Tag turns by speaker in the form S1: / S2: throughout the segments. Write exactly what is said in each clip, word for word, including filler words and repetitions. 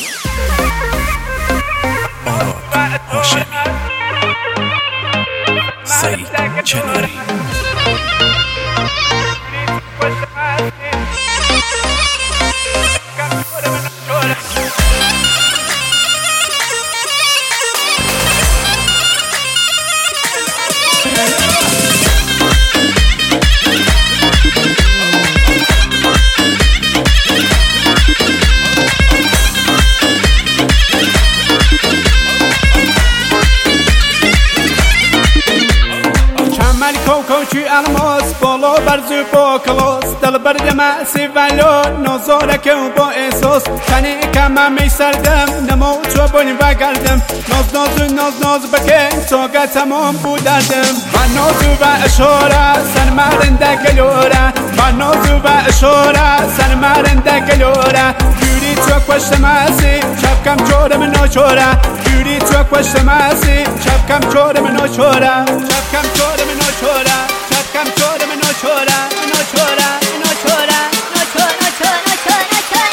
S1: آراد هاشمی، سعید کناری.
S2: کوچی الماس بالا برزو با کلاس دل برد معسی ولو نازارک و با احساس تنی کمم می سردم نمو چو بانی بگردم ناز ناز ناز ناز بکن تاگه تمام بودردم و نازو و اشاره سر مرنده گلوره و نازو و اشاره سر مرنده گلوره یوری تو کشت مسی چپ کم چورم ناچوره یوری تو کشت مسی چپ کم چورم ناچوره چپ کم چورم ناچوره چپ کم چورم ناچوره ناچوره ناچوره ناچوره ناچوره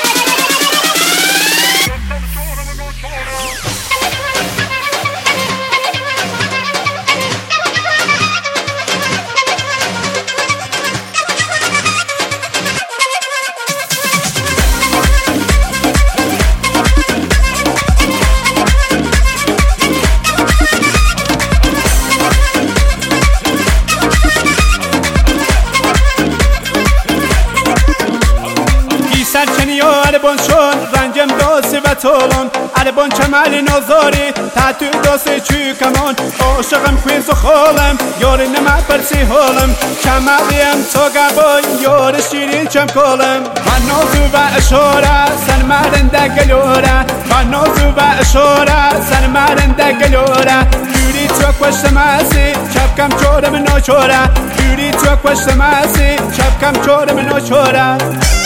S2: سرچنی و عربان شون رنجم داسی و طولان عربان چمل نازاری تحتو داسی چو کمان عاشقم کویز و خالم یاری نمه برسی حالم چملیم تا گبای یار شیرین چم کالم و نازو و اشاره سن مرنده گلوره و نازو و اشاره سن مرنده گلوره یوری تو کشت مسی چپ کم چورم ناچوره یوری تو کشت مسی چپ کم چورم ناچوره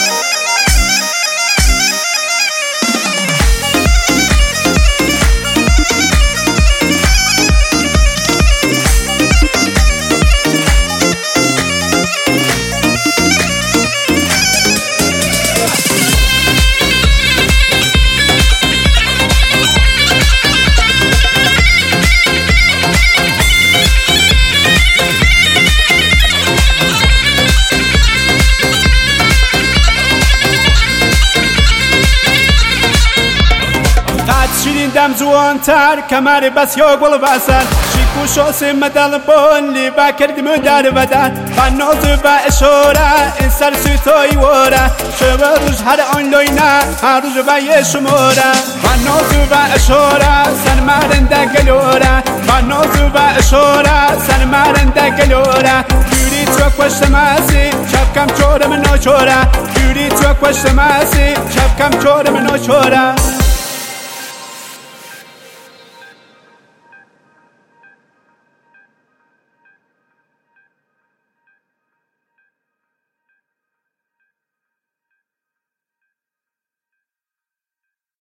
S2: دم زوانتر کمر بس یا گل وصل شیکو شاسی مدل بانلی و کردیم در بدن و نازو و اشاره این سر سوتایی واره شبه روش هر آنلاینه هر روز و یه شماره و نازو و اشاره سن مرنده گلوره و نازو و اشاره سن مرنده گلوره یوری تو کشت مسی چپ کم چورم ناچوره یوری تو کشت مسی چپ کم چورم ناچوره